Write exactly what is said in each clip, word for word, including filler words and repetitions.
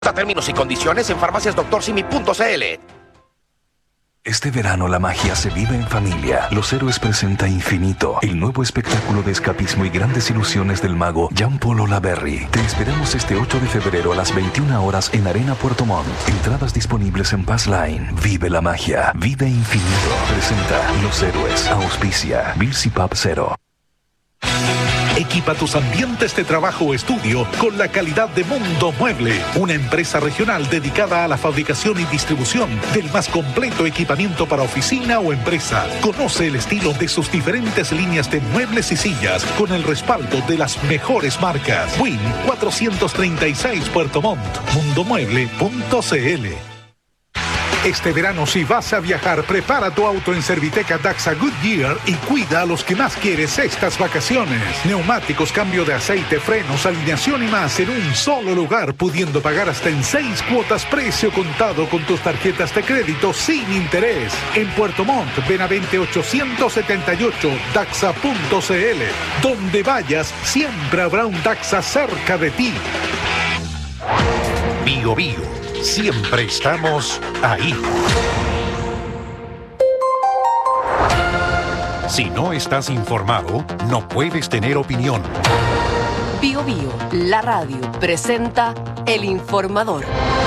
Términos y condiciones en farmacias doctor simi punto c l. Este verano la magia se vive en familia. Los Héroes presenta Infinito, el nuevo espectáculo de escapismo y grandes ilusiones del mago Jean-Paul Olaberry. Te esperamos este ocho de febrero a las veintiuna horas en Arena Puerto Montt. Entradas disponibles en Passline. Vive la magia. Vive Infinito. Presenta Los Héroes. Auspicia Bills y Pub Cero. Equipa tus ambientes de trabajo o estudio con la calidad de Mundo Mueble, una empresa regional dedicada a la fabricación y distribución del más completo equipamiento para oficina o empresa. Conoce el estilo de sus diferentes líneas de muebles y sillas con el respaldo de las mejores marcas. Win cuatrocientos treinta y seis Puerto Montt, mundomueble punto c l. Este verano, si vas a viajar, prepara tu auto en Serviteca Daxa Goodyear y cuida a los que más quieres estas vacaciones. Neumáticos, cambio de aceite, frenos, alineación y más en un solo lugar, pudiendo pagar hasta en seis cuotas precio contado con tus tarjetas de crédito sin interés. En Puerto Montt, Benavente ochocientos setenta y ocho, daxa punto c l. Donde vayas, siempre habrá un Daxa cerca de ti. Bio Bio. Siempre estamos ahí. Si no estás informado, no puedes tener opinión. Bio Bio, la radio, presenta El Informador.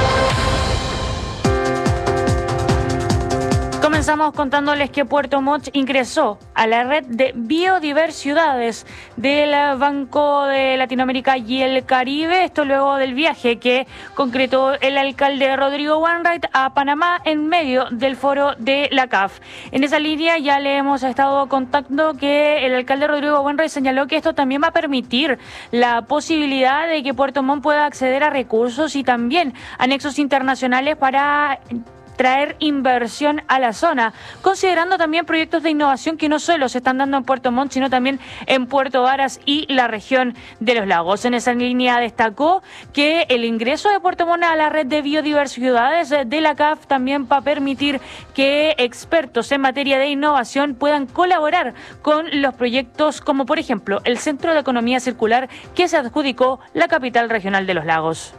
Comenzamos contándoles que Puerto Montt ingresó a la red de biodiversidades del Banco de Latinoamérica y el Caribe, esto luego del viaje que concretó el alcalde Rodrigo Wainwright a Panamá en medio del foro de la C A F. En esa línea ya le hemos estado contando que el alcalde Rodrigo Wainwright señaló que esto también va a permitir la posibilidad de que Puerto Montt pueda acceder a recursos y también anexos internacionales para traer inversión a la zona, considerando también proyectos de innovación que no solo se están dando en Puerto Montt, sino también en Puerto Varas y la región de los lagos. En esa línea destacó que el ingreso de Puerto Montt a la red de biodiversidades de la C A F también va a permitir que expertos en materia de innovación puedan colaborar con los proyectos como, por ejemplo, el Centro de Economía Circular que se adjudicó la capital regional de los lagos.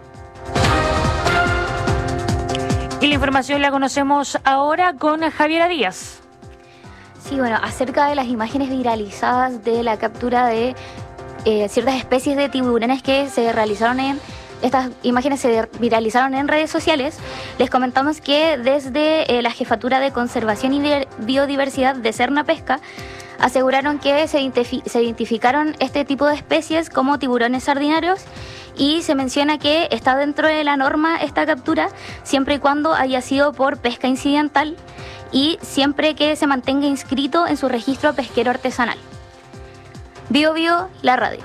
Y la información la conocemos ahora con Javiera Díaz. Sí, bueno, acerca de las imágenes viralizadas de la captura de eh, ciertas especies de tiburones que se realizaron en... Estas imágenes se viralizaron en redes sociales. Les comentamos que desde eh, la Jefatura de Conservación y Biodiversidad de Serna Pesca aseguraron que se, identifi- se identificaron este tipo de especies como tiburones sardinarios y se menciona que está dentro de la norma esta captura siempre y cuando haya sido por pesca incidental y siempre que se mantenga inscrito en su registro pesquero artesanal. Bio Bio, la radio.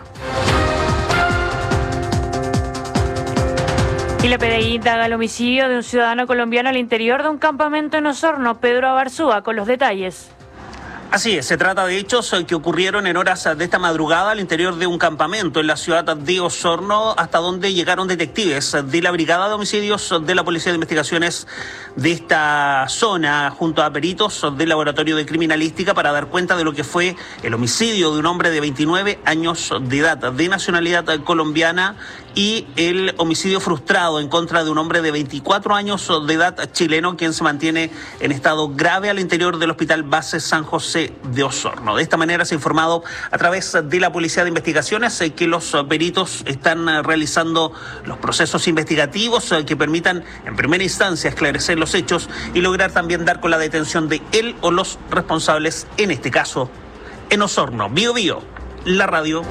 Y la P D I indaga el homicidio de un ciudadano colombiano al interior de un campamento en Osorno. Pedro Abarzúa con los detalles. Así es, se trata de hechos que ocurrieron en horas de esta madrugada al interior de un campamento en la ciudad de Osorno, hasta donde llegaron detectives de la Brigada de Homicidios de la Policía de Investigaciones de esta zona, junto a peritos del Laboratorio de Criminalística, para dar cuenta de lo que fue el homicidio de un hombre de veintinueve años de edad, de nacionalidad colombiana, y el homicidio frustrado en contra de un hombre de veinticuatro años de edad chileno, quien se mantiene en estado grave al interior del Hospital Base San José de Osorno. De esta manera se ha informado a través de la Policía de Investigaciones que los peritos están realizando los procesos investigativos que permitan en primera instancia esclarecer los hechos y lograr también dar con la detención de él o los responsables, en este caso en Osorno. Bio Bio, la radio.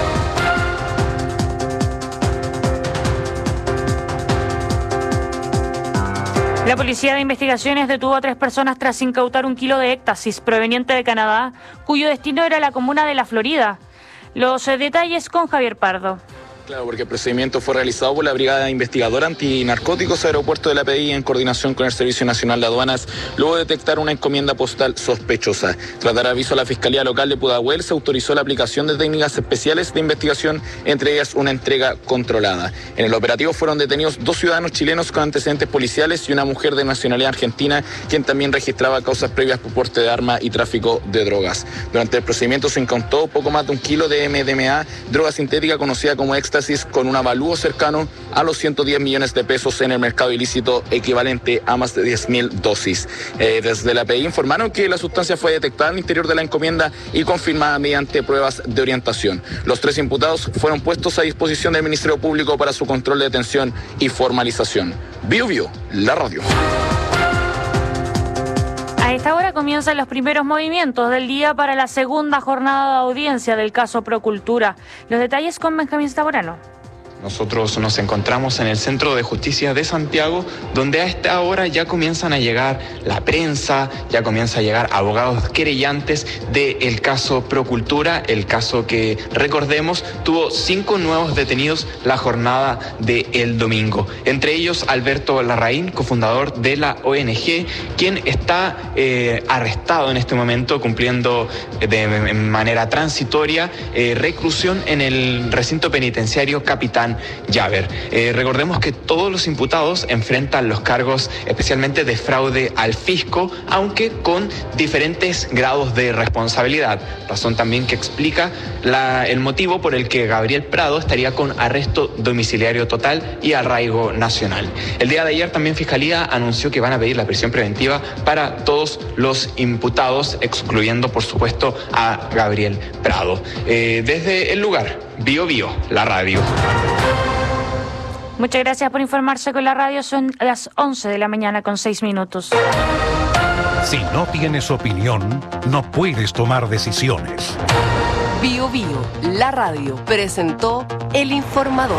La Policía de Investigaciones detuvo a tres personas tras incautar un kilo de éxtasis proveniente de Canadá, cuyo destino era la comuna de La Florida. Los eh, detalles con Javier Pardo. Claro, porque el procedimiento fue realizado por la Brigada Investigadora Antinarcóticos Aeropuerto de la P D I en coordinación con el Servicio Nacional de Aduanas, luego de detectar una encomienda postal sospechosa. Tras dar aviso a la Fiscalía Local de Pudahuel, se autorizó la aplicación de técnicas especiales de investigación, entre ellas una entrega controlada. En el operativo fueron detenidos dos ciudadanos chilenos con antecedentes policiales y una mujer de nacionalidad argentina, quien también registraba causas previas por porte de arma y tráfico de drogas. Durante el procedimiento se incautó poco más de un kilo de M D M A, droga sintética conocida como éxtasis, éxtasis con un avalúo cercano a los ciento diez millones de pesos en el mercado ilícito, equivalente a más de diez mil dosis. Eh, desde la P I informaron que la sustancia fue detectada al interior de la encomienda y confirmada mediante pruebas de orientación. Los tres imputados fueron puestos a disposición del Ministerio Público para su control de detención y formalización. Bio Bio, la radio. A esta hora comienzan los primeros movimientos del día para la segunda jornada de audiencia del caso Procultura. Los detalles con Benjamín Zamorano. Nosotros nos encontramos en el Centro de Justicia de Santiago, donde a esta hora ya comienzan a llegar la prensa, ya comienza a llegar abogados querellantes del caso Procultura, el caso que, recordemos, tuvo cinco nuevos detenidos la jornada del domingo. Entre ellos, Alberto Larraín, cofundador de la O N G, quien está eh, arrestado en este momento, cumpliendo de manera transitoria eh, reclusión en el recinto penitenciario Capitán Llaver. Eh, recordemos que todos los imputados enfrentan los cargos especialmente de fraude al fisco, aunque con diferentes grados de responsabilidad, razón también que explica la, el motivo por el que Gabriel Prado estaría con arresto domiciliario total y arraigo nacional. El día de ayer también Fiscalía anunció que van a pedir la prisión preventiva para todos los imputados, excluyendo por supuesto a Gabriel Prado. Eh, desde el lugar, Bio Bio, la radio. Muchas gracias por informarse con la radio. Son las once de la mañana con seis minutos. Si no tienes opinión, no puedes tomar decisiones. Bio Bio, la radio, presentó El Informador.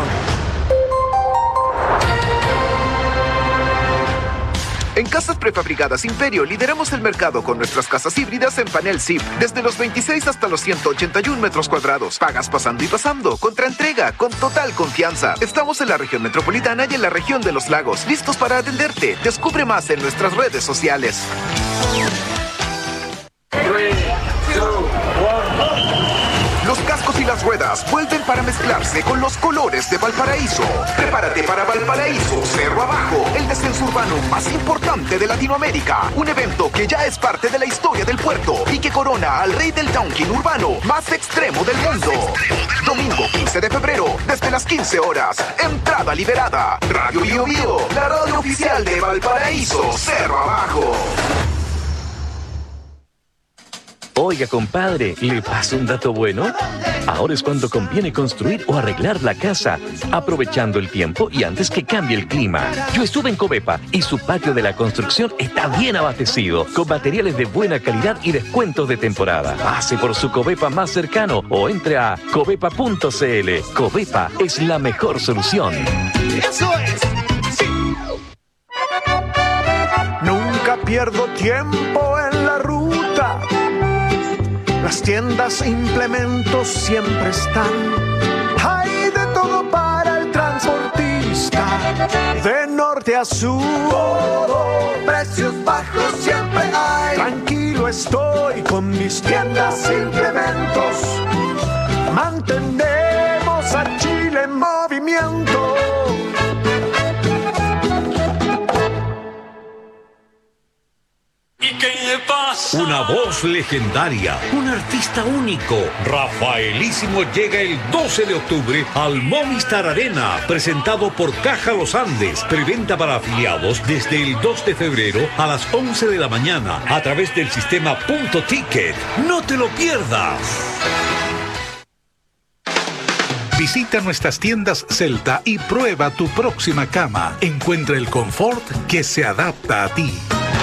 En Casas Prefabricadas Imperio lideramos el mercado con nuestras casas híbridas en panel S I P, desde los veintiséis hasta los ciento ochenta y uno metros cuadrados. Pagas pasando y pasando, contra entrega, con total confianza. Estamos en la región metropolitana y en la región de los lagos, listos para atenderte. Descubre más en nuestras redes sociales. Los cascos y las ruedas vuelven para mezclarse con los colores de Valparaíso. Prepárate para Valparaíso Cerro Abajo, el descenso urbano más importante de Latinoamérica. Un evento que ya es parte de la historia del puerto y que corona al rey del downhill urbano más extremo del mundo. Domingo quince de febrero, desde las quince horas. Entrada liberada. Radio Bio Bio, la radio oficial de Valparaíso Cerro Abajo. Oiga, compadre, ¿le paso un dato bueno? Ahora es cuando conviene construir o arreglar la casa, aprovechando el tiempo y antes que cambie el clima. Yo estuve en Covepa y su patio de la construcción está bien abastecido, con materiales de buena calidad y descuentos de temporada. Pase por su Covepa más cercano o entre a covepa punto c l. Covepa es la mejor solución. ¡Eso es! ¡Sí! Nunca pierdo tiempo en la ruta. Las tiendas, implementos siempre están. Hay de todo para el transportista. De norte a sur, precios bajos siempre hay. Tranquilo estoy con mis tiendas, implementos. Mantenemos a Chile en movimiento. Una voz legendaria, un artista único. Rafaelísimo llega el doce de octubre al Movistar Arena, presentado por Caja Los Andes. Preventa para afiliados desde el dos de febrero a las once de la mañana a través del sistema Punto Ticket. ¡No te lo pierdas! Visita nuestras tiendas Celta y prueba tu próxima cama. Encuentra el confort que se adapta a ti.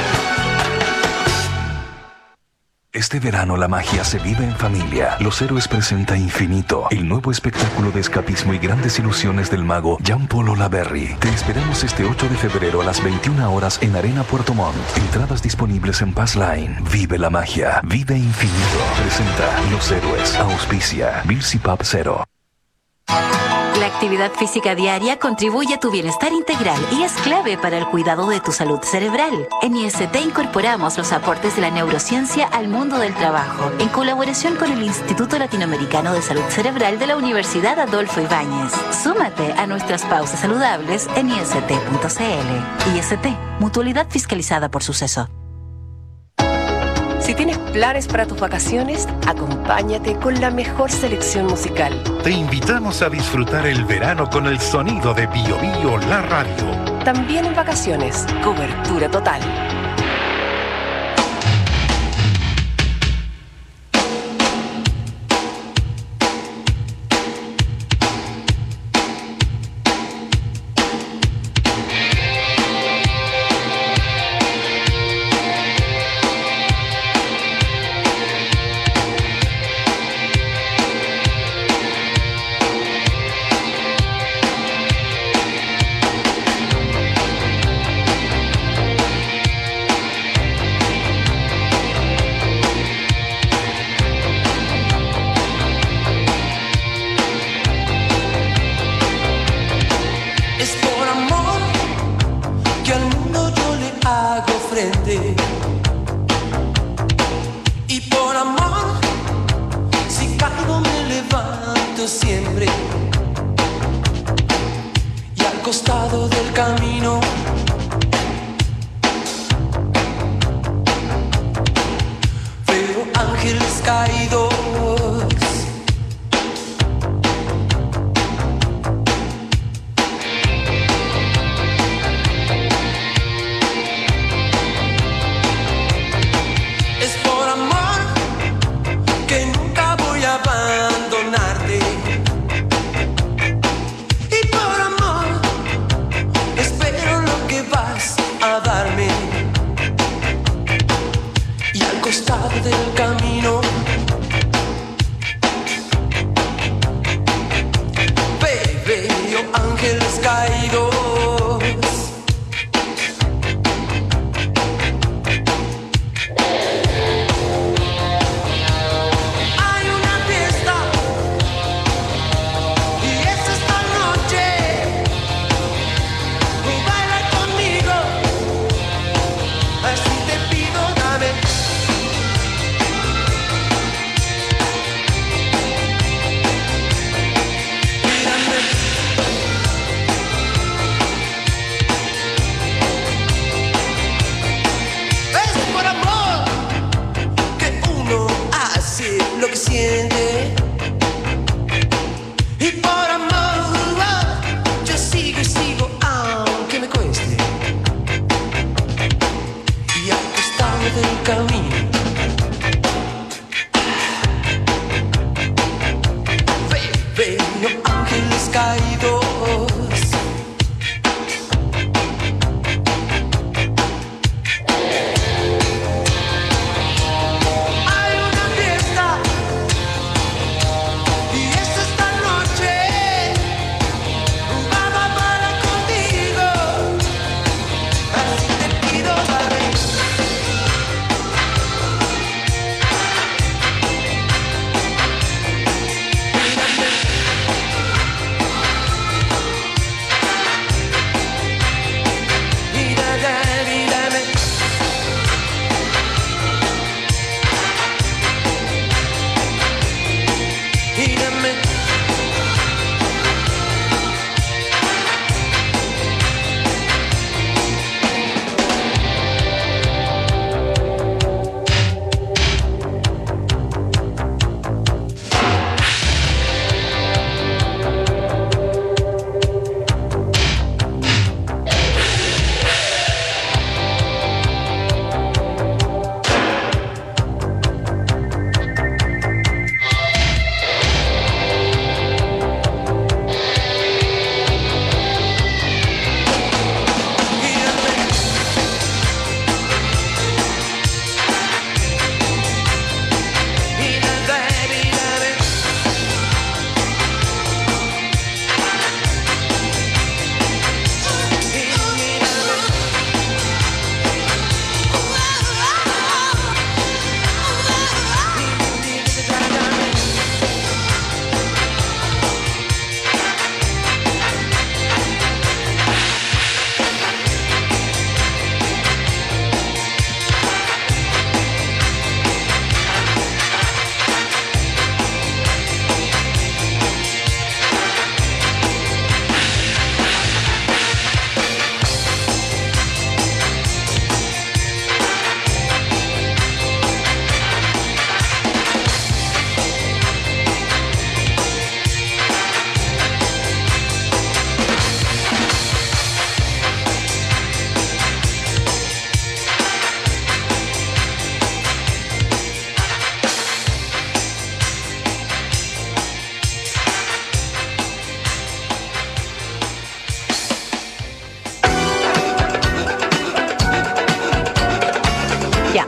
Este verano la magia se vive en familia. Los Héroes presenta Infinito, el nuevo espectáculo de escapismo y grandes ilusiones del mago Jean-Paul Olaberry. Te esperamos este ocho de febrero a las veintiuna horas en Arena Puerto Montt. Entradas disponibles en Pass Line. Vive la magia, vive Infinito. Presenta Los Héroes. Auspicia Bilsi Pub Cero. La actividad física diaria contribuye a tu bienestar integral y es clave para el cuidado de tu salud cerebral. En I S T incorporamos los aportes de la neurociencia al mundo del trabajo, en colaboración con el Instituto Latinoamericano de Salud Cerebral de la Universidad Adolfo Ibáñez. Súmate a nuestras pausas saludables en I S T punto c l. I S T, mutualidad fiscalizada por Suceso. Si tienes planes para tus vacaciones, acompáñate con la mejor selección musical. Te invitamos a disfrutar el verano con el sonido de Bio Bio, la radio. También en vacaciones, cobertura total.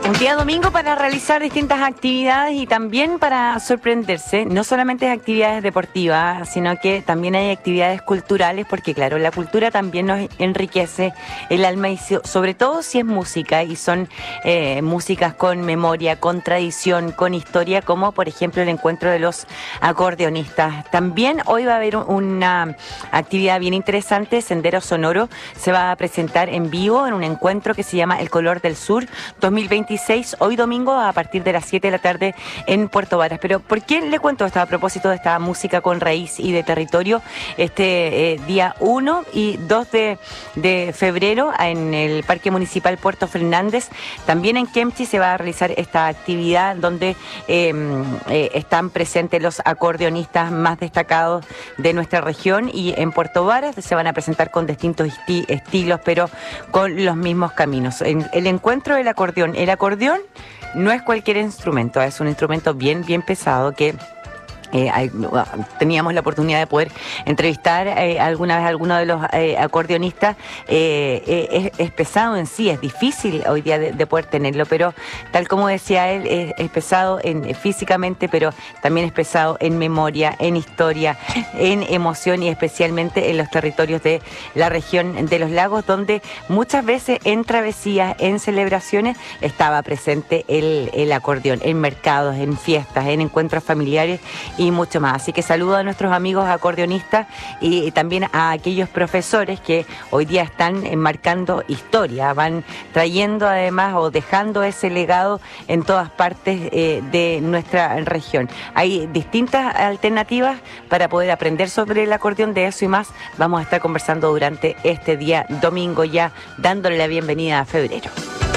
Un día domingo para realizar distintas actividades y también para sorprenderse. No solamente actividades deportivas, sino que también hay actividades culturales, porque claro, la cultura también nos enriquece el alma, y sobre todo si es música y son eh, músicas con memoria, con tradición, con historia, como por ejemplo el encuentro de los acordeonistas. También hoy va a haber una actividad bien interesante. Sendero Sonoro se va a presentar en vivo en un encuentro que se llama El Color del Sur dos mil veintiséis, hoy domingo a partir de las siete de la tarde en Puerto Varas. Pero ¿por qué le cuento esto a propósito de esta música con raíz y de territorio? Este eh, día uno y dos de, de febrero en el Parque Municipal Puerto Fernández, también en Kempchi, se va a realizar esta actividad donde eh, eh, están presentes los acordeonistas más destacados de nuestra región, y en Puerto Varas se van a presentar con distintos esti- estilos, pero con los mismos caminos. En el encuentro del acordeón, el acordeón no es cualquier instrumento, es un instrumento bien, bien pesado que Eh, hay, teníamos la oportunidad de poder entrevistar eh, alguna vez a alguno de los eh, acordeonistas. eh, eh, es, es pesado en sí, es difícil hoy día de, de poder tenerlo, pero tal como decía él, es, es pesado en, físicamente, pero también es pesado en memoria, en historia, en emoción, y especialmente en los territorios de la región de los lagos, donde muchas veces en travesías, en celebraciones, estaba presente el, el acordeón, en mercados, en fiestas, en encuentros familiares y mucho más. Así que saludo a nuestros amigos acordeonistas y, y también a aquellos profesores que hoy día están marcando historia, van trayendo además o dejando ese legado en todas partes eh, de nuestra región. Hay distintas alternativas para poder aprender sobre el acordeón. De eso y más vamos a estar conversando durante este día domingo, ya dándole la bienvenida a febrero.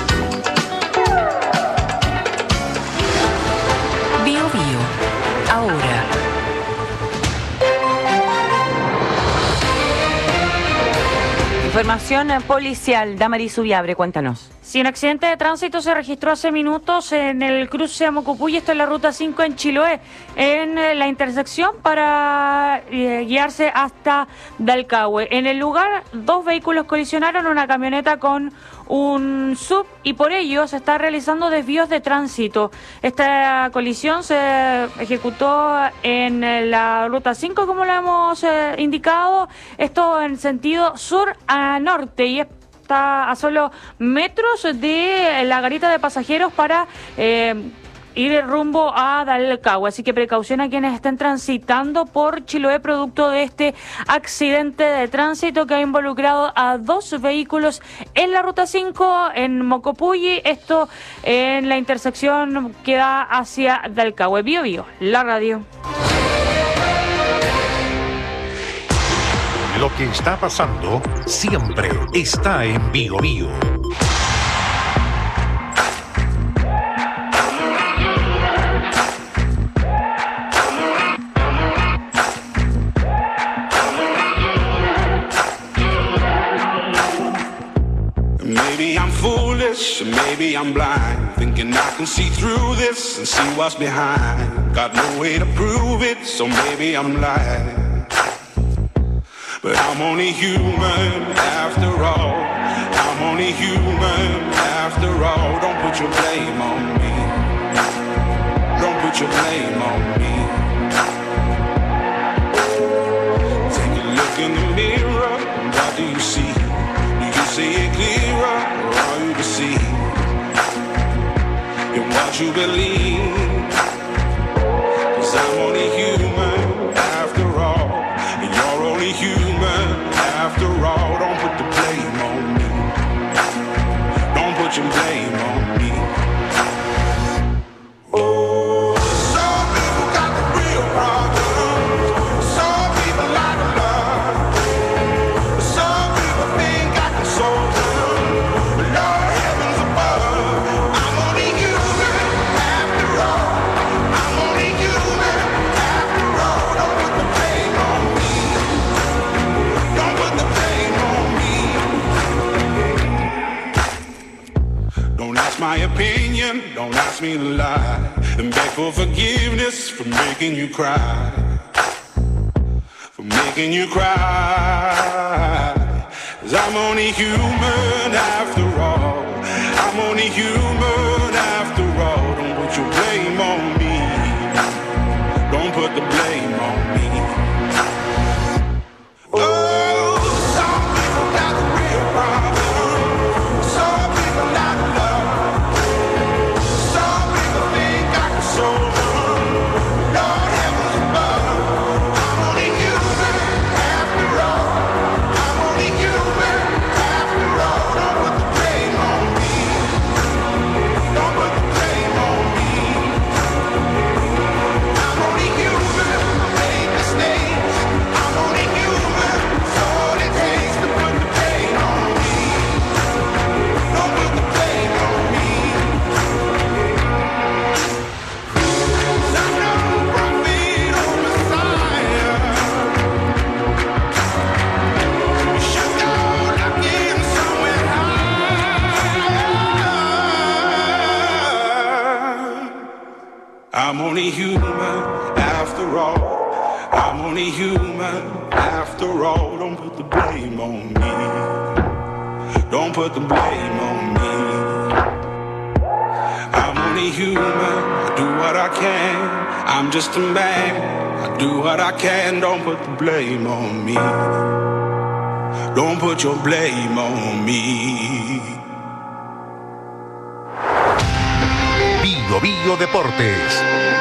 Bio Bio. Ahora. Información policial. Damaris Ubiabre, cuéntanos. Sí, un accidente de tránsito se registró hace minutos en el cruce a Mocopuy, esto es la ruta cinco en Chiloé, en la intersección para eh, guiarse hasta Dalcahue. En el lugar, dos vehículos colisionaron, una camioneta con un sub, y por ello se está realizando desvíos de tránsito. Esta colisión se ejecutó en la ruta cinco, como lo hemos eh, indicado, esto en sentido sur a norte, y es está a solo metros de la garita de pasajeros para eh, ir rumbo a Dalcahue. Así que precaución a quienes estén transitando por Chiloé producto de este accidente de tránsito que ha involucrado a dos vehículos en la ruta cinco en Mocopuyi, esto en la intersección que da hacia Dalcahue. Bio Bio, la radio. Lo que está pasando siempre está en Bio Bio. Maybe I'm foolish, maybe I'm blind, thinking I can see through this and see what's behind. Got no way to prove it, so maybe I'm lying. But I'm only human after all. I'm only human after all. Don't put your blame on me. Don't put your blame on me. Take a look in the mirror. What do you see? Do you see it clearer, or are you deceived in what you believe? 'Cause I'm only human after all, and you're only human after all. Don't put the blame on me. Don't put your blame on me. Oh, some people got the real problems. Some people like love. Some people think I can solve them. But Lord heavens above, I'm only human after all. I'm only human after all. Don't put the blame on me. Don't put the blame on me. Don't ask my opinion, don't ask me to lie, and beg for forgiveness for making you cry, for making you cry. 'Cause I'm only human after all. I'm only human after all. Don't put your blame on me. Don't put the blame on me. Oh, some people got a real problem. Some people not love. Some people think I can solve them. Lord heavens above. I'm only human after all. I'm only human after all. Don't put the blame on me. Don't put the blame on me. I'm only human. I made mistakes. I'm only human. So all it takes to put the blame on me. Don't put the blame on me. Some don't profit or Messiah. You should go looking somewhere higher. I'm only human after all. I'm only human after all. Don't put the blame on me. Don't put the blame on me. I'm only human. I do what I can. I'm just a man. I do what I can. Don't put the blame on me. Don't put your blame on me. Bio Bio Deportes.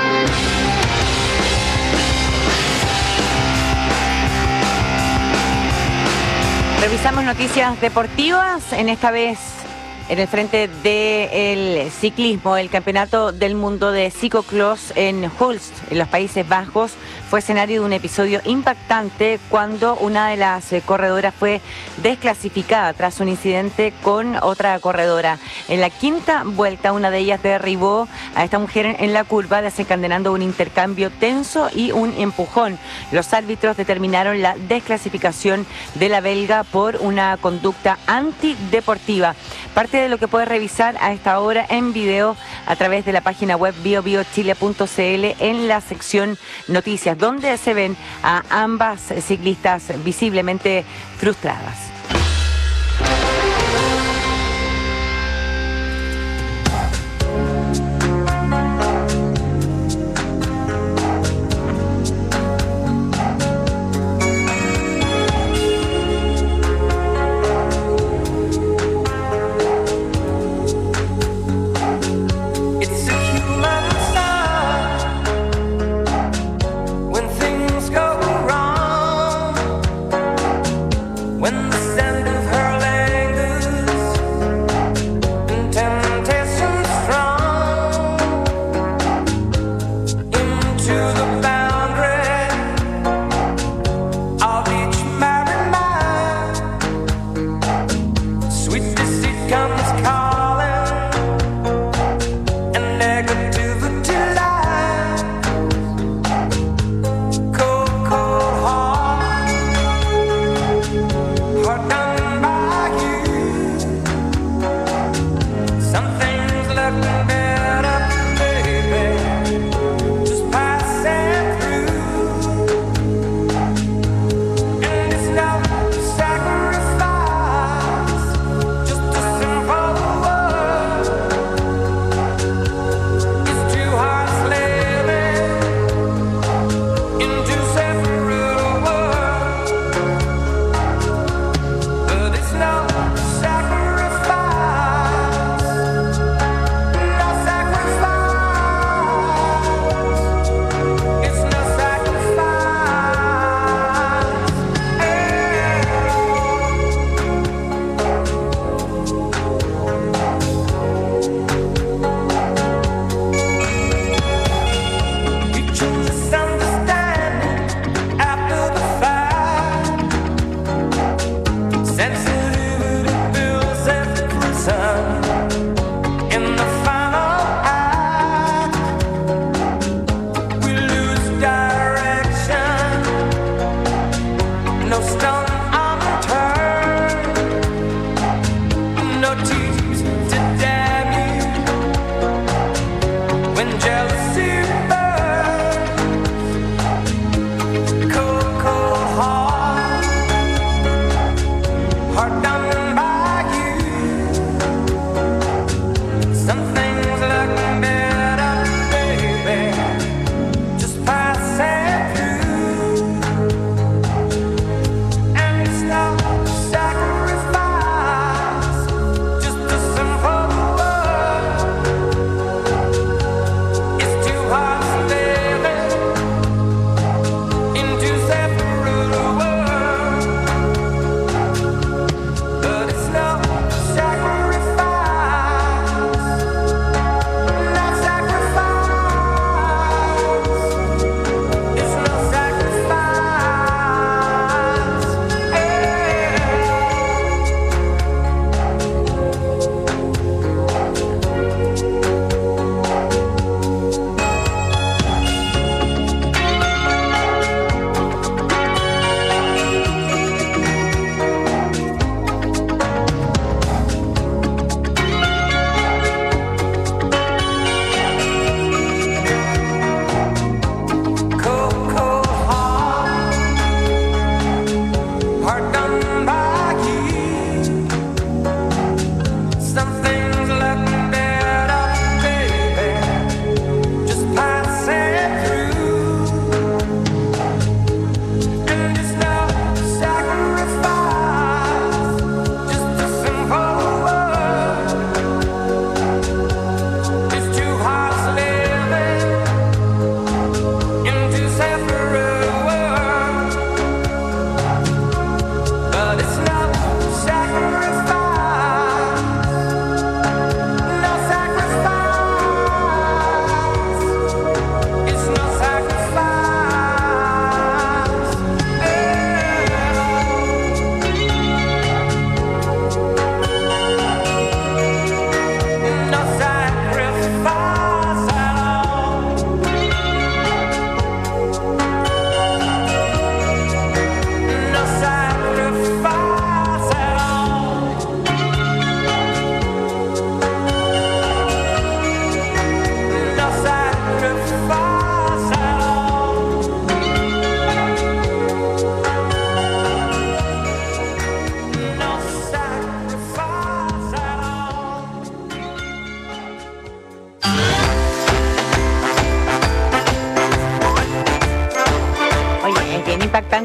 Revisamos noticias deportivas, en esta vez en el frente del ciclismo. El campeonato del mundo de ciclocross en Hulst, en los Países Bajos, fue escenario de un episodio impactante cuando una de las eh, corredoras fue desclasificada tras un incidente con otra corredora. En la quinta vuelta, una de ellas derribó a esta mujer en la curva, desencadenando un intercambio tenso y un empujón. Los árbitros determinaron la desclasificación de la belga por una conducta antideportiva. Parte de lo que puedes revisar a esta hora en video a través de la página web bio bio chile punto c l en la sección noticias, donde se ven a ambas ciclistas visiblemente frustradas.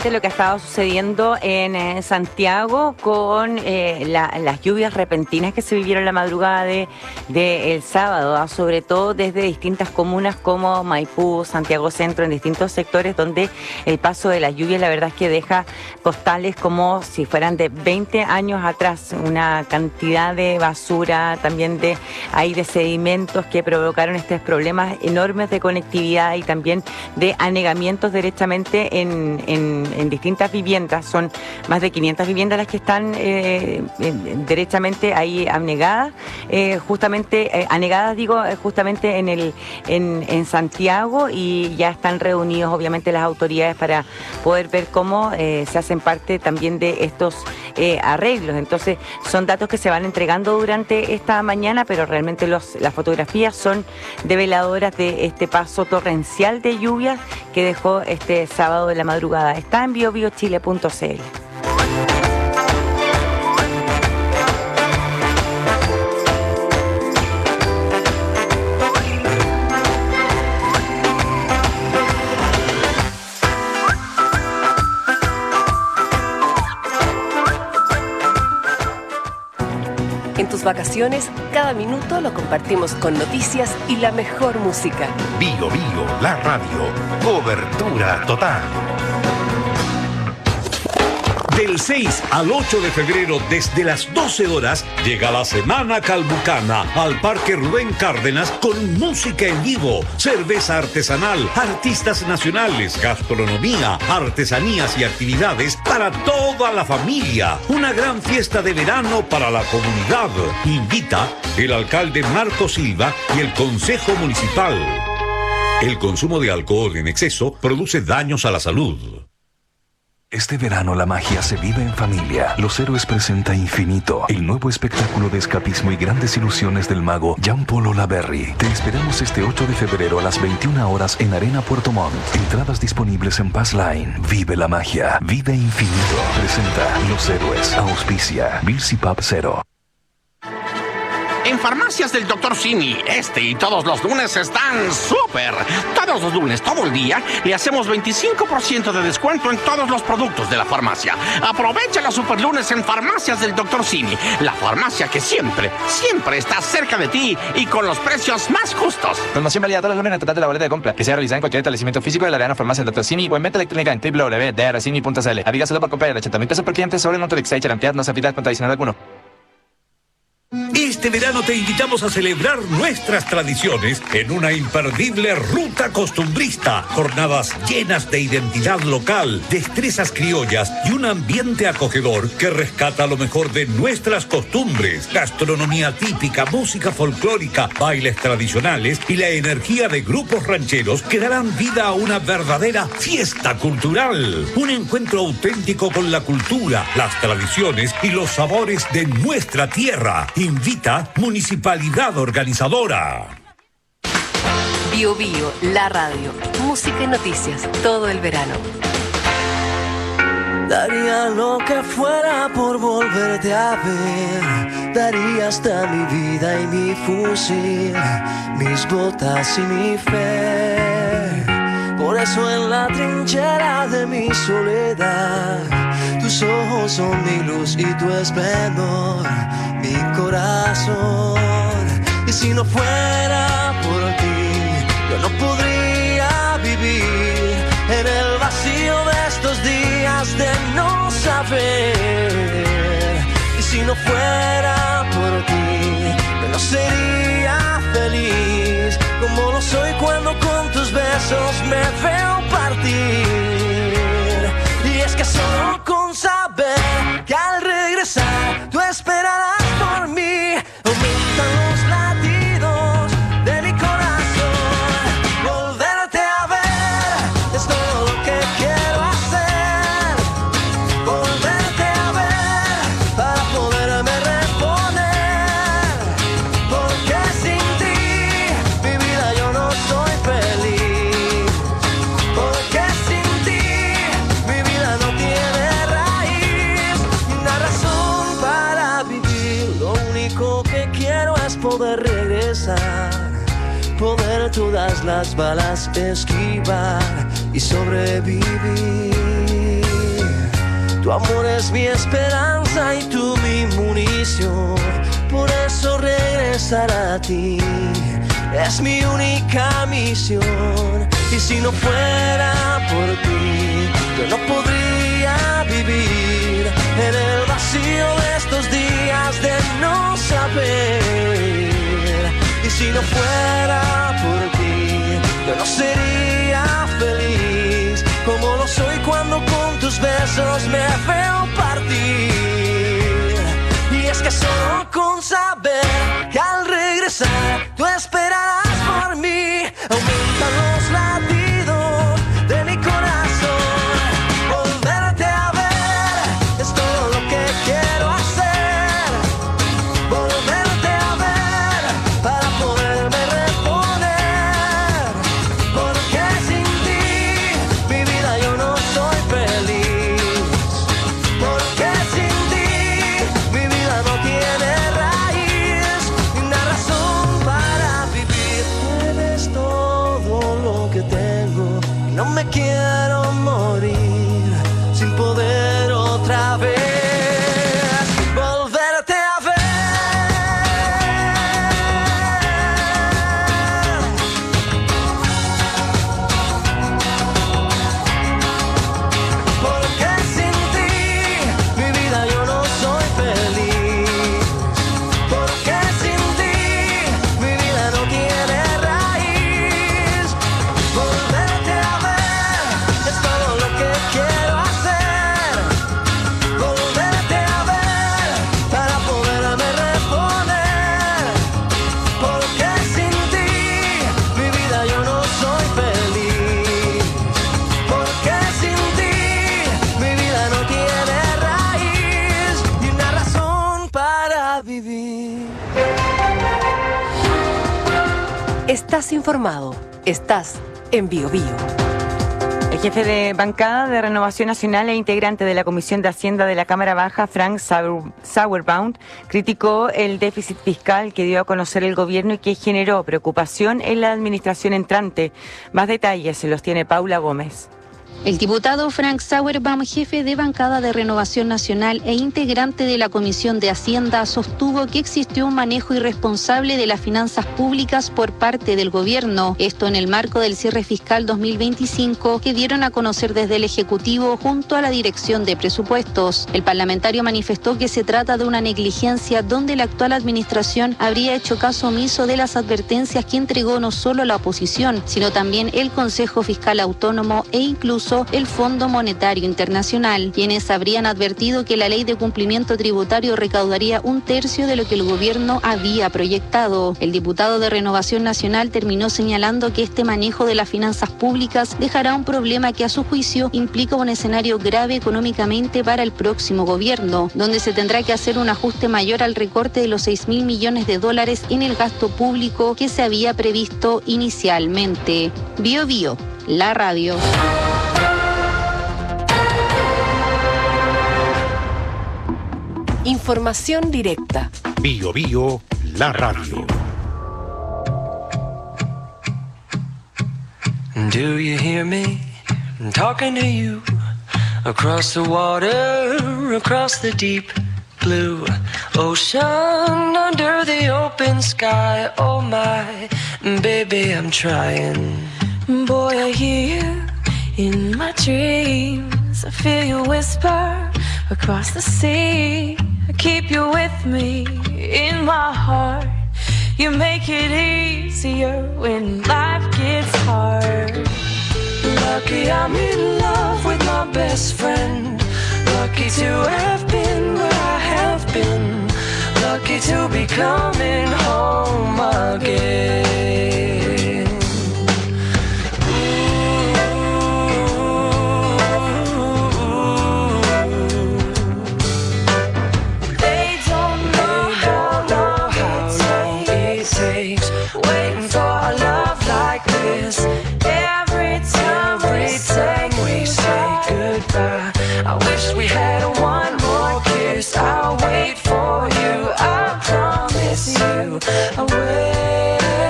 justamente lo que ha estado sucediendo en eh, Santiago con eh, la, las lluvias repentinas que se vivieron la madrugada de, de el sábado, ¿ah? Sobre todo desde distintas comunas como Maipú, Santiago Centro, en distintos sectores donde el paso de las lluvias la verdad es que deja postales como si fueran de veinte años atrás, una cantidad de basura, también de, hay de sedimentos que provocaron estos problemas enormes de conectividad y también de anegamientos directamente en, en, en distintas viviendas. Son más de quinientas viviendas las que están eh, derechamente ahí anegadas, eh, justamente eh, anegadas digo justamente en el en, en Santiago, y ya están reunidos obviamente las autoridades para poder ver cómo eh, se hacen parte también de estos eh, arreglos. Entonces son datos que se van entregando durante esta mañana, pero realmente los, las fotografías son develadoras de este paso torrencial de lluvias que dejó este sábado de la madrugada. Está en bio bio chile punto c l. En tus vacaciones, cada minuto lo compartimos con noticias y la mejor música. Bio Bio, la radio. Cobertura total. Del seis al ocho de febrero, desde las doce horas, llega la Semana Calbucana al Parque Rubén Cárdenas con música en vivo, cerveza artesanal, artistas nacionales, gastronomía, artesanías y actividades para toda la familia. Una gran fiesta de verano para la comunidad. Invita el alcalde Marco Silva y el Consejo Municipal. El consumo de alcohol en exceso produce daños a la salud. Este verano la magia se vive en familia. Los Héroes presenta Infinito, el nuevo espectáculo de escapismo y grandes ilusiones del mago Jean-Paul Olaberry. Te esperamos este ocho de febrero a las veintiuna horas en Arena Puerto Montt. Entradas disponibles en Pass Line. Vive la magia. Vive Infinito. Presenta Los Héroes. Auspicia Bilsi Pub Cero. En Farmacias del doctor Simi, este y todos los lunes están súper. Todos los lunes, todo el día, le hacemos veinticinco por ciento de descuento en todos los productos de la farmacia. Aprovecha los super lunes en Farmacias del doctor Simi, la farmacia que siempre, siempre está cerca de ti y con los precios más justos. Promoción válida todos los lunes en el total de la boleta de compra, que sea realizada en cualquier establecimiento físico de la Arena Farmacia del doctor Simi o en venta electrónica en w w w punto d r simi punto c l. Aviga solo por comprar de ochenta mil pesos por cliente sobre no Torix seis no se aplica con adicional alguno. Este verano te invitamos a celebrar nuestras tradiciones en una imperdible ruta costumbrista. Jornadas llenas de identidad local, destrezas criollas y un ambiente acogedor que rescata lo mejor de nuestras costumbres. Gastronomía típica, música folclórica, bailes tradicionales y la energía de grupos rancheros que darán vida a una verdadera fiesta cultural. Un encuentro auténtico con la cultura, las tradiciones y los sabores de nuestra tierra. Invita Municipalidad Organizadora. Bio Bio, la radio. Música y noticias todo el verano. Daría lo que fuera por volverte a ver. Daría hasta mi vida y mi fusil, mis botas y mi fe. Por eso en la trinchera de mi soledad, tus ojos son mi luz y tu esplendor, mi corazón. Y si no fuera por ti, yo no podría vivir en el vacío de estos días de no saber. Y si no fuera por ti, yo no sería feliz como lo soy cuando con tus besos me veo partir. Y es que solo con saber que al regresar tú esperarás por mí, aumentan los latidos de mi corazón. Volverte a ver es todo lo que quiero hacer. Volverte a ver para poderme reponer. Porque sin ti mi vida yo no soy feliz. Porque sin ti mi vida no tiene raíz, una razón para vivir. Lo único que quiero es poder regresar, poder todas las balas esquivar y sobrevivir. Tu amor es mi esperanza y tú mi munición. Por eso regresar a ti es mi única misión. Y si no fuera por ti, yo no podría vivir en el vacío de estos días de no saber. Y si no fuera por ti, yo no sería feliz como lo soy cuando con tus besos me veo partir. Y es que solo con saber que al regresar tú esperarás por mí, aumentan los latidos de mi corazón. Volverte a ver es todo lo que quiero hacer. Volverte a ver para poderme reponer. Porque sin ti mi vida yo no soy feliz. Porque sin ti mi vida no tiene raíz ni una razón para vivir. Eres todo lo que tengo. No me quiero morir sin poder otra vez volverte a ver. Porque sin ti mi vida yo no soy feliz. Porque sin ti mi vida no tiene raíz. Volverte a ver es todo lo que quiero hacer. Volverte a ver para poderme reponer. Porque sin ti mi vida yo no soy feliz. Porque sin ti mi vida no tiene raíz ni una razón para vivir. Estás informado. Estás en Bio Bio. El jefe de bancada de Renovación Nacional e integrante de la Comisión de Hacienda de la Cámara Baja, Frank Sauer- Sauerbaum, criticó el déficit fiscal que dio a conocer el gobierno y que generó preocupación en la administración entrante. Más detalles se los tiene Paula Gómez. El diputado Frank Sauerbaum, jefe de bancada de Renovación Nacional e integrante de la Comisión de Hacienda, sostuvo que existió un manejo irresponsable de las finanzas públicas por parte del gobierno. Esto en el marco del cierre fiscal dos mil veinticinco que dieron a conocer desde el Ejecutivo junto a la Dirección de Presupuestos. El parlamentario manifestó que se trata de una negligencia donde la actual administración habría hecho caso omiso de las advertencias que entregó no solo la oposición, sino también el Consejo Fiscal Autónomo e incluso el Fondo Monetario Internacional, quienes habrían advertido que la ley de cumplimiento tributario recaudaría un tercio de lo que el gobierno había proyectado. El diputado de Renovación Nacional terminó señalando que este manejo de las finanzas públicas dejará un problema que a su juicio implica un escenario grave económicamente para el próximo gobierno, donde se tendrá que hacer un ajuste mayor al recorte de los seis mil millones de dólares en el gasto público que se había previsto inicialmente. Bio Bio, la radio. Información directa. Bio Bio, la radio. Do you hear me? I'm talking to you across the water, across the deep blue ocean, under the open sky. Oh my, baby, I'm trying. Boy, I hear you in my dreams. I feel you whisper across the sea. I keep you with me in my heart. You make it easier when life gets hard. Lucky I'm in love with my best friend. Lucky to have been where I have been. Lucky to be coming home again. They don't know how long it takes Waiting for a love like this. every time Every time we say goodbye, I wish we had one more kiss. I'll wait for you, I promise you I will.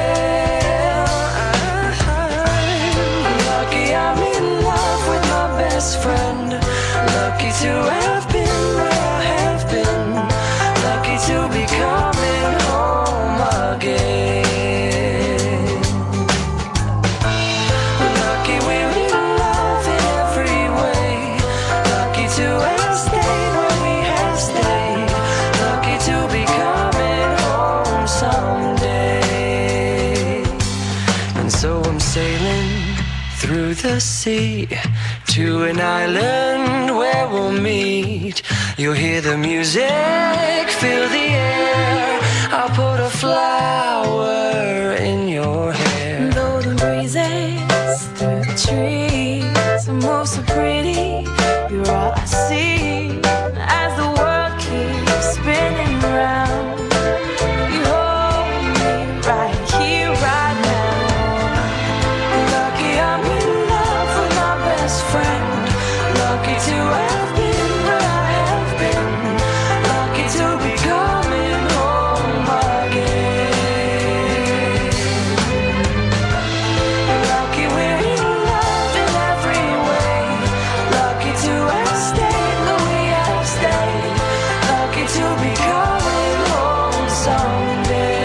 the sea to an island where we'll meet. You'll hear the music, feel the air. I'll put a flower in your hair. Though the breezes through the trees move so pretty, you're all I see as the world keeps spinning round. You hold me right here, right now. Lucky I'm in love with my best friend. Lucky to have been where I have been. Lucky to be coming home again. Lucky we're in love in every way. Lucky to have stayed where we have stayed. Lucky to be coming home someday.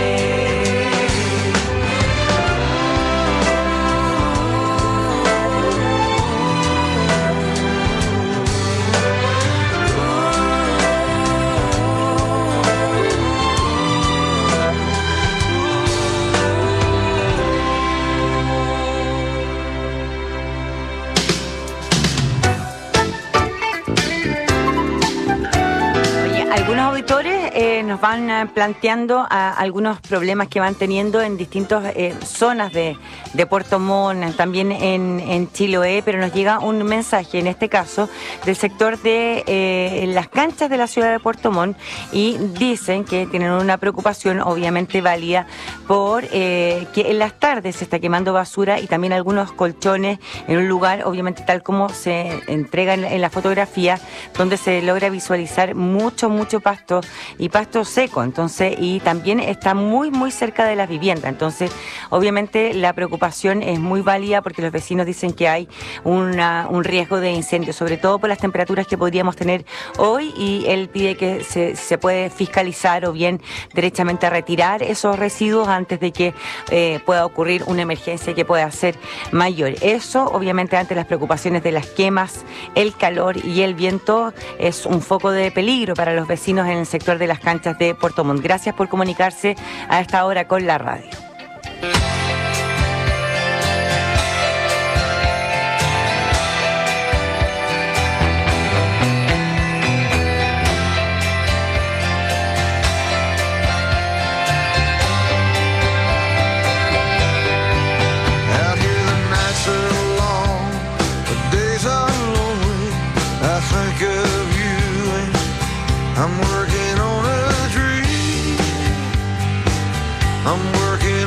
Oye, algunos auditores eh, nos van eh, planteando a, algunos problemas que van teniendo en distintas eh, zonas de, de Puerto Montt, también en, en Chiloé, pero nos llega un mensaje, en este caso, del sector de eh, las canchas de la ciudad de Puerto Montt, y dicen que tienen una preocupación obviamente válida por eh, que en las tardes se está quemando basura y también algunos colchones en un lugar, obviamente tal como se entrega en, en la fotografía, donde se logra visualizar mucho, mucho pasto y pasto seco, entonces, y también está muy, muy cerca de las viviendas. Entonces, obviamente la preocupación es muy válida porque los vecinos dicen que hay una, un riesgo de incendio, sobre todo por las temperaturas que podríamos tener hoy, y él pide que se, se puede fiscalizar o bien derechamente retirar esos residuos antes de que eh, pueda ocurrir una emergencia que pueda ser mayor. Eso, obviamente, ante las preocupaciones de las quemas, el calor y el viento, es un foco de peligro para los vecinos en el sector de las canchas de Puerto Montt. Gracias por comunicarse a esta hora con la radio. Out here the nights are long, the days are lonely. I think of you and I'm working on a dream. I'm working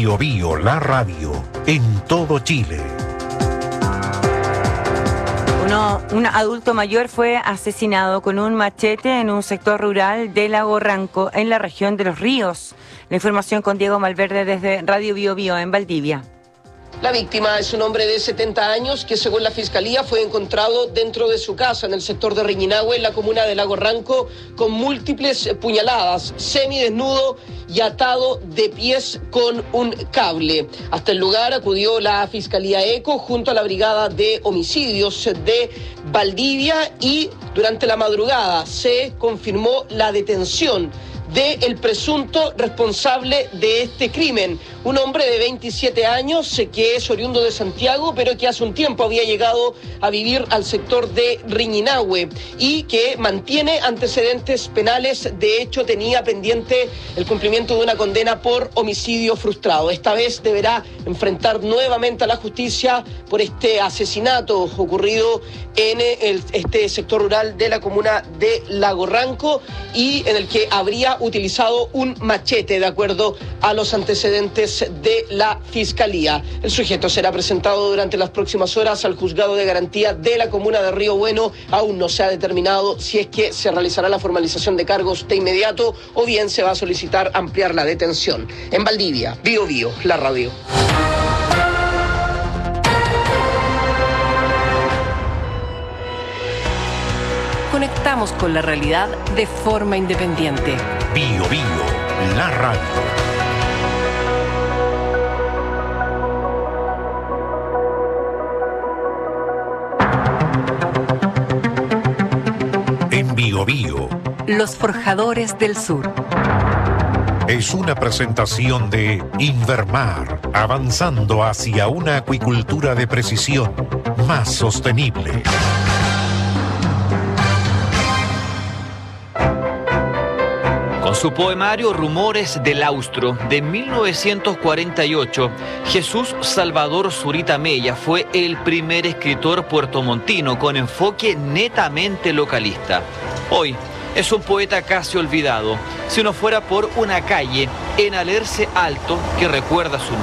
Bio Bio, la radio, en todo Chile. Uno, un adulto mayor fue asesinado con un machete en un sector rural de Lago Ranco, en la región de Los Ríos. La información con Diego Malverde desde Radio Bio Bio en Valdivia. La víctima es un hombre de setenta años que, según la Fiscalía, fue encontrado dentro de su casa en el sector de Riñinahue, en la comuna de Lago Ranco, con múltiples puñaladas, semidesnudo y atado de pies con un cable. Hasta el lugar acudió la Fiscalía ECO junto a la Brigada de Homicidios de Valdivia y durante la madrugada se confirmó la detención del presunto responsable de este crimen, un hombre de veintisiete años que es oriundo de Santiago, pero que hace un tiempo había llegado a vivir al sector de Riñinahue y que mantiene antecedentes penales. De hecho, tenía pendiente el cumplimiento de una condena por homicidio frustrado. Esta vez deberá enfrentar nuevamente a la justicia por este asesinato ocurrido en el, este sector rural de la comuna de Lago Ranco y en el que habría utilizado un machete, de acuerdo a los antecedentes de la Fiscalía. El sujeto será presentado durante las próximas horas al juzgado de garantía de la comuna de Río Bueno. Aún no se ha determinado si es que se realizará la formalización de cargos de inmediato o bien se va a solicitar ampliar la detención. En Valdivia, Bio Bio, la radio. Conectamos con la realidad de forma independiente. Bio Bio, la radio. En Bio Bio. Los Forjadores del Sur. Es una presentación de Invermar, avanzando hacia una acuicultura de precisión más sostenible. Con su poemario Rumores del Austro de mil novecientos cuarenta y ocho, Jesús Salvador Zurita Mella fue el primer escritor puertomontino con enfoque netamente localista. Hoy es un poeta casi olvidado, si no fuera por una calle en Alerce Alto que recuerda su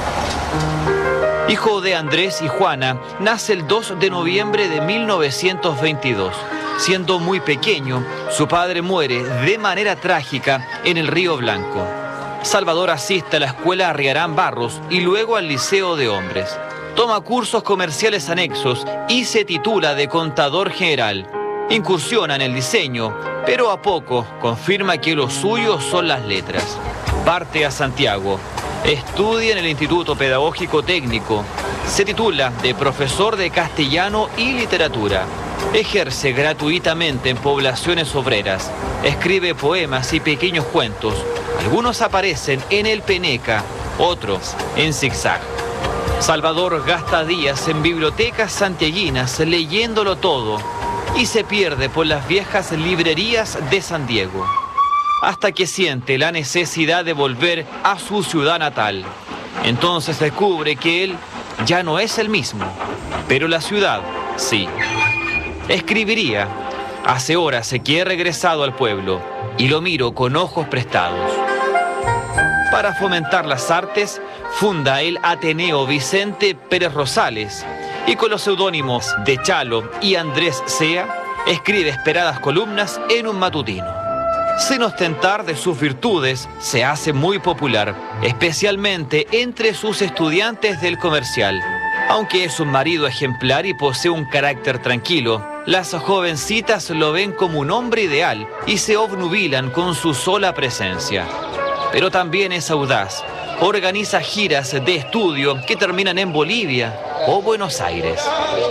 nombre. Hijo de Andrés y Juana, nace el dos de noviembre de mil novecientos veintidós. Siendo muy pequeño, su padre muere de manera trágica en el Río Blanco. Salvador asiste a la escuela Arriarán Barros y luego al Liceo de Hombres. Toma cursos comerciales anexos y se titula de contador general. Incursiona en el diseño, pero a poco confirma que lo suyo son las letras. Parte a Santiago. Estudia en el Instituto Pedagógico Técnico. Se titula de profesor de castellano y literatura. Ejerce gratuitamente en poblaciones obreras. Escribe poemas y pequeños cuentos. Algunos aparecen en El Peneca, otros en Zigzag. Salvador gasta días en bibliotecas santiaguinas leyéndolo todo y se pierde por las viejas librerías de San Diego, hasta que siente la necesidad de volver a su ciudad natal. Entonces descubre que él ya no es el mismo, pero la ciudad sí. Escribiría: hace horas que he regresado al pueblo y lo miro con ojos prestados. Para fomentar las artes, funda el Ateneo Vicente Pérez Rosales y con los seudónimos de Chalo y Andrés Sea, escribe esperadas columnas en un matutino. Sin ostentar de sus virtudes, se hace muy popular, especialmente entre sus estudiantes del comercial. Aunque es un marido ejemplar y posee un carácter tranquilo, las jovencitas lo ven como un hombre ideal y se obnubilan con su sola presencia. Pero también es audaz. Organiza giras de estudio que terminan en Bolivia o Buenos Aires.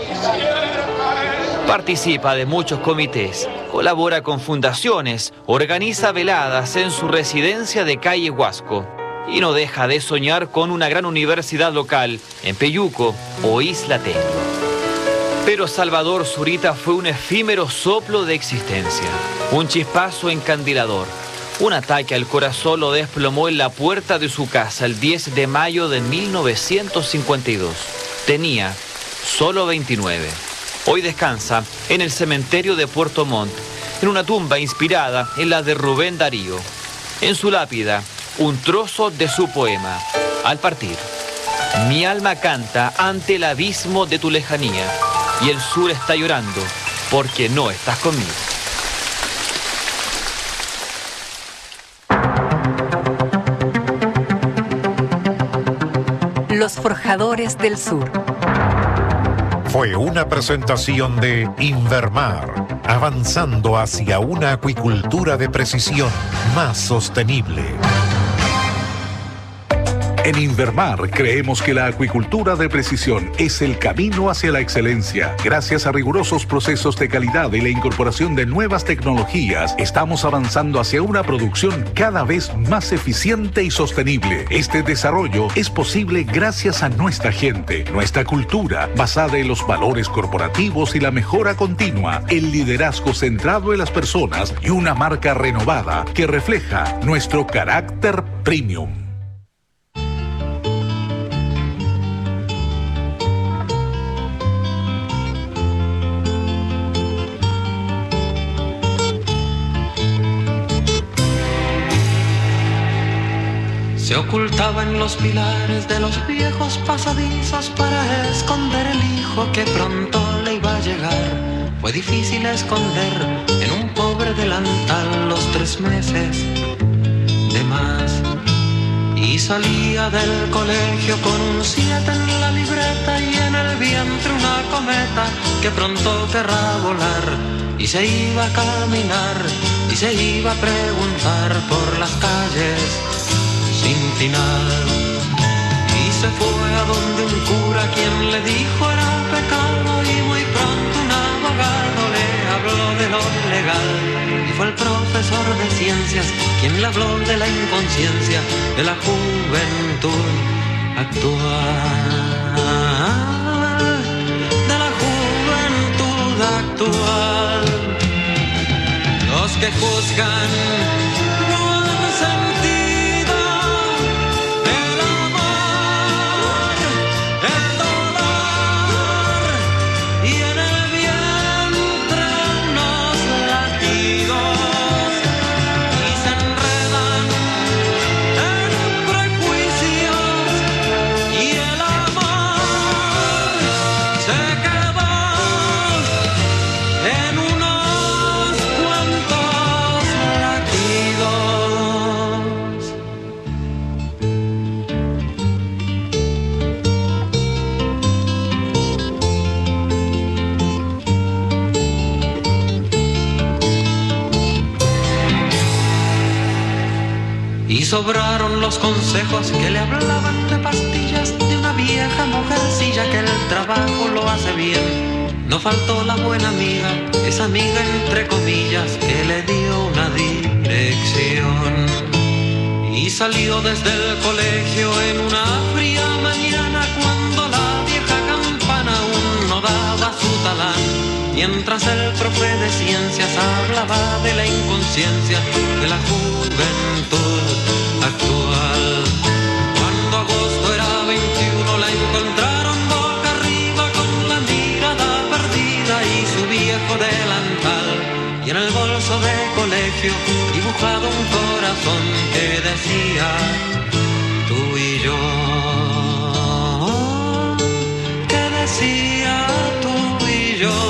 Participa de muchos comités, colabora con fundaciones, organiza veladas en su residencia de calle Huasco y no deja de soñar con una gran universidad local en Peyuco o Isla Tello. Pero Salvador Zurita fue un efímero soplo de existencia, un chispazo encandilador. Un ataque al corazón lo desplomó en la puerta de su casa el diez de mayo de mil novecientos cincuenta y dos. Tenía solo veintinueve. Hoy descansa en el cementerio de Puerto Montt, en una tumba inspirada en la de Rubén Darío. En su lápida, un trozo de su poema, Al partir, mi alma canta ante el abismo de tu lejanía y el sur está llorando porque no estás conmigo. Los Forjadores del Sur. Fue una presentación de Invermar, avanzando hacia una acuicultura de precisión más sostenible. En Invermar creemos que la acuicultura de precisión es el camino hacia la excelencia. Gracias a rigurosos procesos de calidad y la incorporación de nuevas tecnologías, estamos avanzando hacia una producción cada vez más eficiente y sostenible. Este desarrollo es posible gracias a nuestra gente, nuestra cultura, basada en los valores corporativos y la mejora continua, el liderazgo centrado en las personas y una marca renovada que refleja nuestro carácter premium. Se ocultaba en los pilares de los viejos pasadizos para esconder el hijo que pronto le iba a llegar. Fue difícil esconder en un pobre delantal los tres meses de más. Y salía del colegio con un siete en la libreta y en el vientre una cometa que pronto querrá volar. Y se iba a caminar y se iba a preguntar por las calles sin final. Y se fue a donde un cura quien le dijo era pecado y muy pronto un abogado le habló de lo legal. Y fue el profesor de ciencias quien le habló de la inconsciencia de la juventud actual. De la juventud actual. Los que juzgan no han sentido el amor, el dolor y en el vientre unos latidos y se enredan en prejuicios y el amor se quedó en unos cuantos latidos. Y sobraron los consejos que le hablaban de pastillas de una vieja mujercilla que el trabajo lo hace bien. No faltó la buena amiga, esa amiga entre comillas que le dio una dirección. Y salió desde el colegio en una fría mañana cuando la vieja campana aún no daba su talán. Mientras el profe de ciencias hablaba de la inconsciencia de la juventud actual. Cuando agosto era veintiuno la encontraron boca arriba con la mirada perdida y su viejo delantal. Y en el bolso de colegio dibujado un corazón que decía tú y yo. Que decía tú y yo.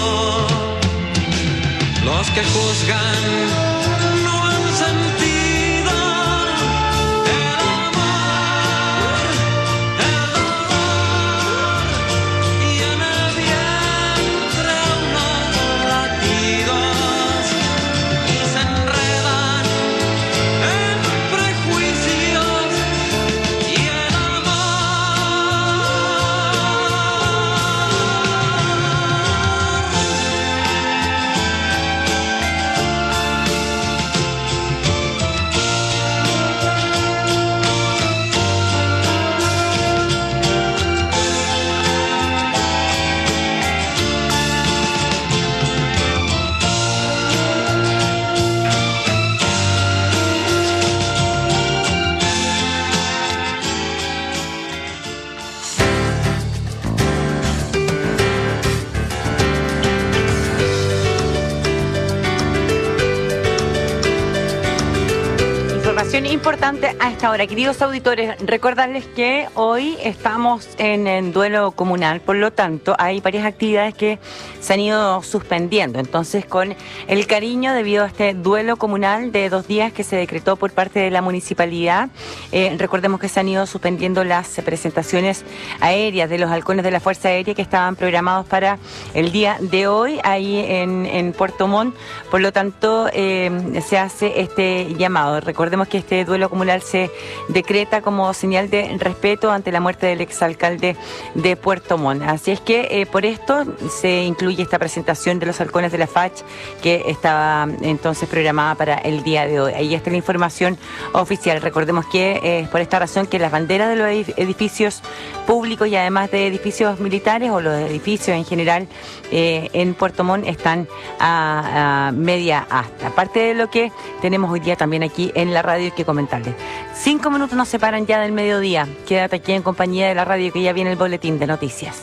Los que juzgan no han sentido el amor, el dolor y en el vientre unos latidos y se enredan en prejuicios y el amor importante a esta hora, queridos auditores, recordarles que hoy estamos en, en duelo comunal, por lo tanto hay varias actividades que se han ido suspendiendo. Entonces, con el cariño debido a este duelo comunal de dos días que se decretó por parte de la municipalidad, eh, recordemos que se han ido suspendiendo las presentaciones aéreas de los halcones de la Fuerza Aérea que estaban programados para el día de hoy ahí en, en Puerto Montt. Por lo tanto, eh, se hace este llamado. Recordemos que este duelo comunal se decreta como señal de respeto ante la muerte del exalcalde de Puerto Montt. Así es que eh, por esto se incluye esta presentación de los halcones de la F A C que estaba entonces programada para el día de hoy. Ahí está la información oficial. Recordemos que es eh, por esta razón que las banderas de los edificios públicos y además de edificios militares o los edificios en general eh, en Puerto Montt están a, a media asta. Aparte de lo que tenemos hoy día también aquí en la radio que comentarles. Cinco minutos nos separan ya del mediodía. Quédate aquí en compañía de la radio que ya viene el boletín de noticias.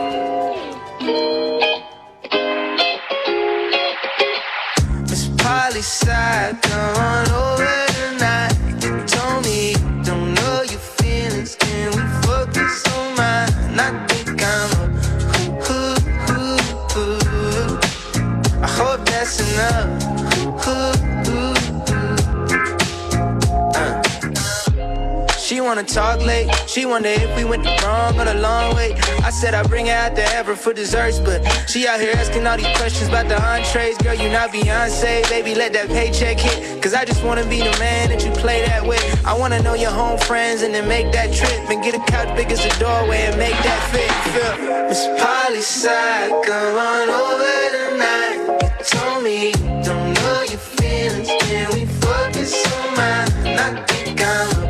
Miss Polly side, come on over tonight. Told me you don't know your feelings. Can we focus on mine? I think I'm a ooh, ooh, ooh. I hope that's enough. Ooh, ooh. She wanna talk late, she wonder if we went the wrong or the long way. I said I'd bring her out to Ever for desserts, but she out here asking all these questions about the entrees. Girl, you not Beyonce, baby, let that paycheck hit. Cause I just wanna be the man that you play that with. I wanna know your home friends and then make that trip. And get a couch big as a doorway and make that fit. Feel Miss Polly's side, come on over tonight. You told me you don't know your feelings, can we focus on mine? I think I'm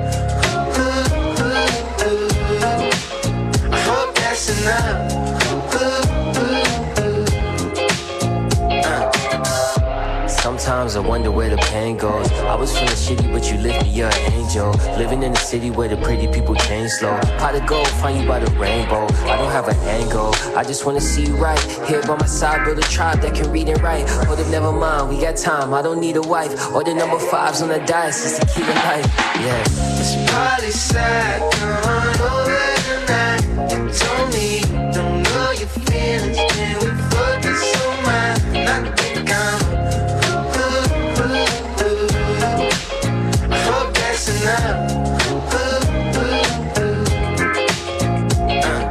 enough. Ooh, ooh, ooh. Uh. Sometimes I wonder where the pain goes. I was feeling shitty, but you lift me, you're an angel. Living in a city where the pretty people change slow. Pot of gold, find you by the rainbow. I don't have an angle, I just wanna see you right. Here by my side, build a tribe that can read and write. Hold up, never mind, we got time, I don't need a wife. Or the number fives on the dice, just to keep it light. Yeah. It's Polly side, come on over tonight. You told me you don't know your feelings, can we focus on mine? And I think I'm ooh, ooh, ooh. I hope that's enough. Ooh, ooh, ooh. Uh.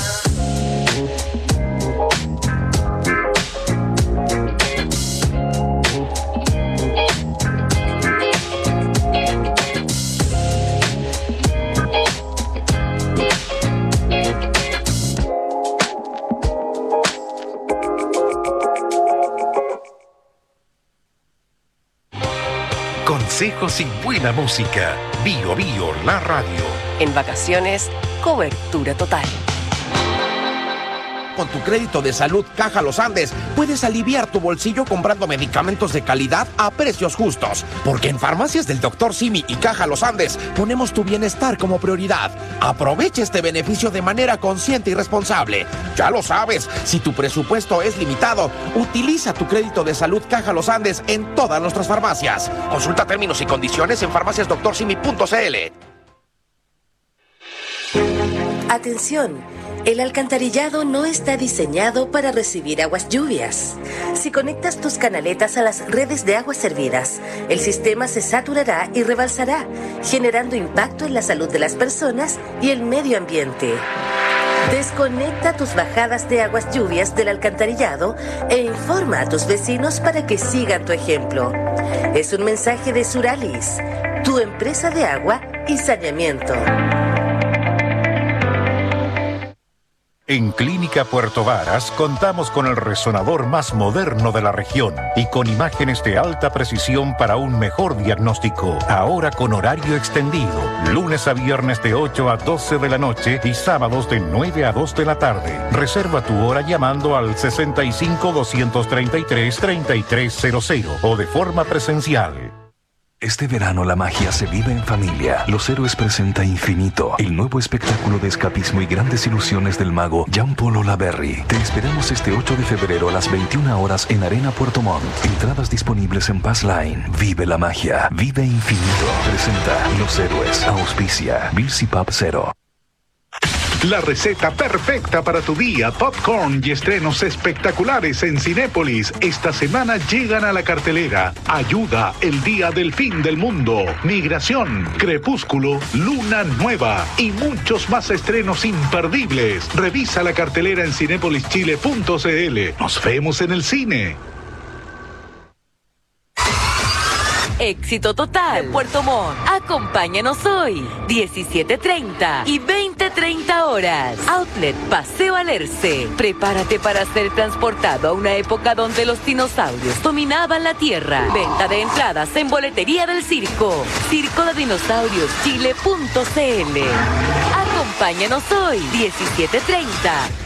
Consejos y buena música. Bio Bio, la radio. En vacaciones, cobertura total. Con tu crédito de salud Caja Los Andes puedes aliviar tu bolsillo comprando medicamentos de calidad a precios justos. Porque en Farmacias del doctor Simi y Caja Los Andes ponemos tu bienestar como prioridad. Aprovecha este beneficio de manera consciente y responsable. Ya lo sabes, si tu presupuesto es limitado, utiliza tu crédito de salud Caja Los Andes en todas nuestras farmacias. Consulta términos y condiciones en farmacias doctor simi punto c l. Atención. El alcantarillado no está diseñado para recibir aguas lluvias. Si conectas tus canaletas a las redes de aguas servidas, el sistema se saturará y rebalsará, generando impacto en la salud de las personas y el medio ambiente. Desconecta tus bajadas de aguas lluvias del alcantarillado e informa a tus vecinos para que sigan tu ejemplo. Es un mensaje de Suralis, tu empresa de agua y saneamiento. En Clínica Puerto Varas contamos con el resonador más moderno de la región y con imágenes de alta precisión para un mejor diagnóstico. Ahora con horario extendido, lunes a viernes de ocho a doce de la noche y sábados de nueve a dos de la tarde. Reserva tu hora llamando al sesenta y cinco, doscientos treinta y tres, treinta y tres cero cero o de forma presencial. Este verano la magia se vive en familia. Los Héroes presenta Infinito, el nuevo espectáculo de escapismo y grandes ilusiones del mago Jean-Paul Olaberry. Te esperamos este ocho de febrero a las veintiuna horas en Arena Puerto Montt. Entradas disponibles en Pass Line. Vive la magia, vive Infinito. Presenta Los Héroes. Auspicia Bills y Pub Cero. La receta perfecta para tu día, popcorn y estrenos espectaculares en Cinépolis. Esta semana llegan a la cartelera. Ayuda, el día del fin del mundo. Migración, Crepúsculo, Luna Nueva y muchos más estrenos imperdibles. Revisa la cartelera en cinépolis chile punto c l. Nos vemos en el cine. Éxito total. Puerto Montt. Acompáñanos hoy, diecisiete treinta y veinte treinta horas. Outlet Paseo Alerce. Prepárate para ser transportado a una época donde los dinosaurios dominaban la tierra. Venta de entradas en boletería del circo. Circo de Dinosaurios Chile punto c l. Acompáñanos hoy, diecisiete treinta